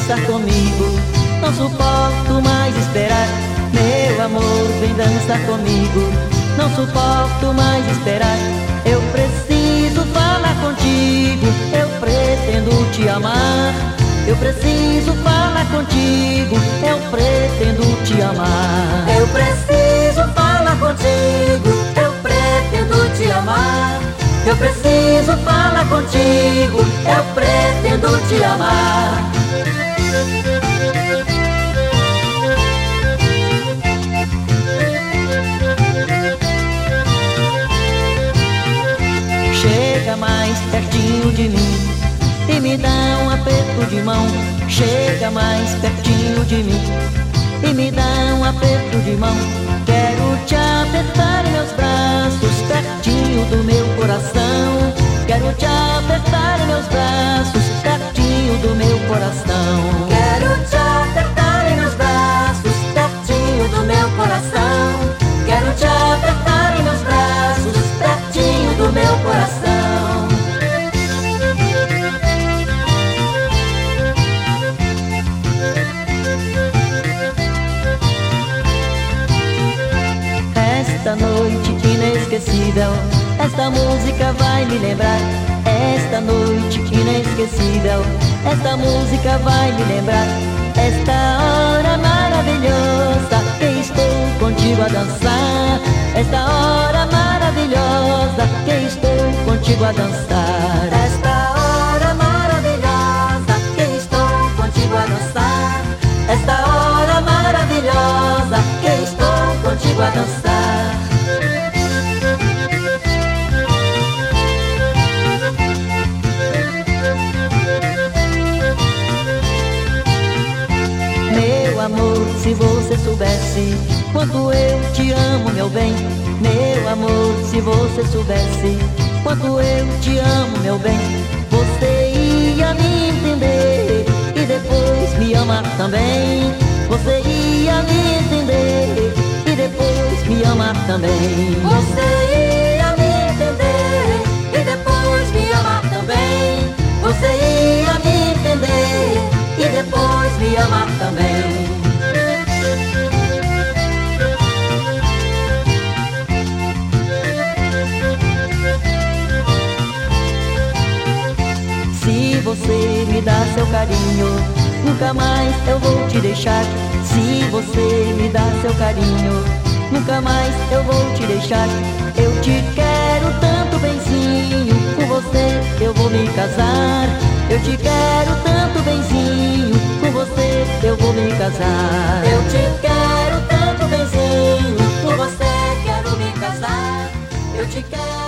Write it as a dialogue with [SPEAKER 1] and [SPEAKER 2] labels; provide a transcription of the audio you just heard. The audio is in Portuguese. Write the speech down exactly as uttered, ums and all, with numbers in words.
[SPEAKER 1] dançar comigo. Não suporto mais esperar, meu amor, vem dançar comigo. Não suporto mais esperar, eu preciso falar contigo. Eu pretendo te amar, eu preciso falar contigo. Eu pretendo te amar,
[SPEAKER 2] eu preciso falar contigo. Eu pretendo te amar, eu preciso falar contigo. Eu pretendo te amar.
[SPEAKER 1] Chega mais pertinho de mim e me dá um aperto de mão. Chega mais pertinho de mim e me dá um aperto de mão. Quero te apertar em meus braços, pertinho do meu coração. Quero te apertar em meus braços, pertinho do meu coração.
[SPEAKER 2] Quero te apertar em meus braços, pertinho do meu coração. Quero te apertar em meus braços, pertinho do meu coração.
[SPEAKER 1] Esta noite inesquecível, esta música vai me lembrar. Esta noite inesquecível, esta música vai me lembrar. Esta hora maravilhosa que estou contigo a dançar. Esta hora maravilhosa que estou contigo a dançar.
[SPEAKER 2] Esta hora maravilhosa que estou contigo a dançar. Esta hora maravilhosa que estou contigo a dançar.
[SPEAKER 1] Meu amor, se você soubesse quanto eu te amo, meu bem. Meu amor, se você soubesse quanto eu te amo, meu bem. Você ia me entender e depois me amar também. Você ia me entender e depois me amar também.
[SPEAKER 2] Você ia me entender e depois me amar também. Você ia me entender e depois me amar também.
[SPEAKER 1] Se você me dá seu carinho, nunca mais eu vou te deixar. Se você me dá seu carinho, nunca mais eu vou te deixar. Eu te quero tanto, benzinho, com você eu vou me casar. Eu te quero tanto, benzinho, com você eu vou me casar.
[SPEAKER 2] Eu te quero tanto, benzinho, com você quero me casar. Eu te quero